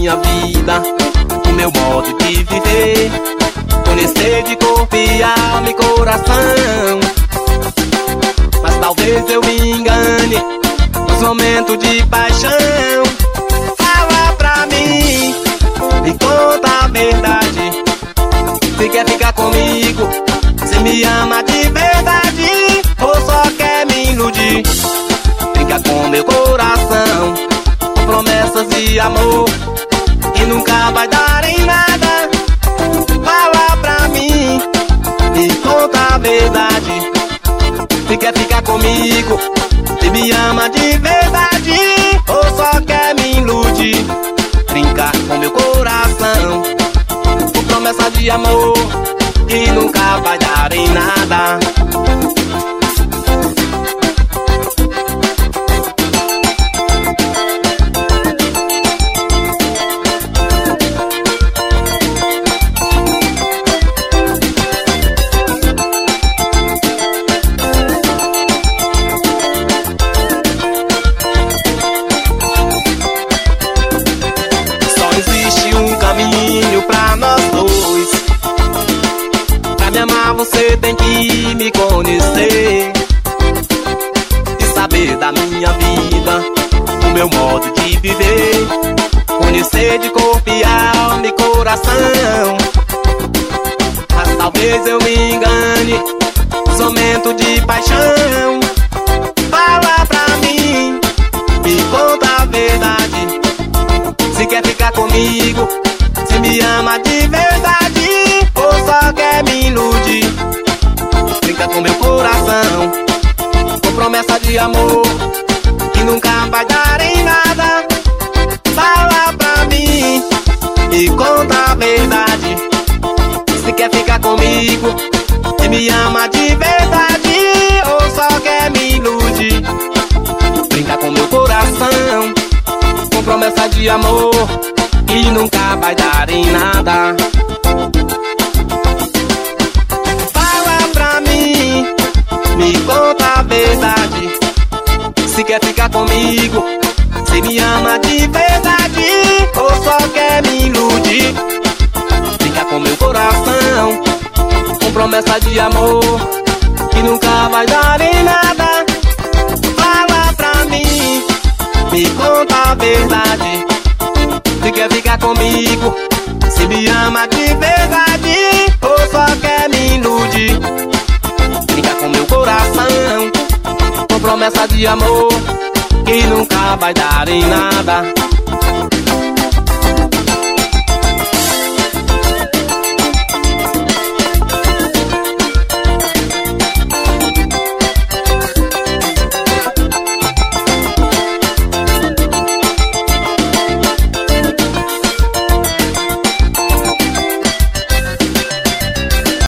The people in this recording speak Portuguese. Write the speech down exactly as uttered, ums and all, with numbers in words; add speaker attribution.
Speaker 1: minha vida, o meu modo de viver, conhecer de corpo e alma e coração. Mas talvez eu me engane nos momentos de paixão. Fala pra mim, me conta a verdade. Se quer ficar comigo, se me ama de verdade, ou só quer me iludir? Brinca com meu coração, com promessas de amor que nunca vai dar em nada. Fala pra mim, me conta a verdade. Se quer ficar comigo, se me ama de verdade, ou só quer me iludir? Brinca com meu coração, com promessa de amor que nunca vai dar em nada. Pra nós dois, pra me amar você tem que me conhecer e saber da minha vida, o meu modo de viver, conhecer de corpo e alma e coração. Mas talvez eu me engane nos momentos de paixão. Fala pra mim, me conta a verdade. Se quer ficar comigo, se me ama de verdade, ou só quer me iludir? Brinca com meu coração, com promessa de amor que nunca vai dar em nada. Fala pra mim, me conta a verdade. Se quer ficar comigo, se me ama de verdade, ou só quer me iludir? Brinca com meu coração, com promessa de amor que nunca vai dar em nada. Fala pra mim, me conta a verdade. Se quer ficar comigo, se me ama de verdade, ou só quer me iludir? Fica com meu coração, com promessa de amor que nunca vai dar em nada. Fala pra mim, me conta a verdade. Se quer ficar comigo, se me ama de verdade, ou só quer me iludir? Brinca com meu coração, com promessa de amor que nunca vai dar em nada.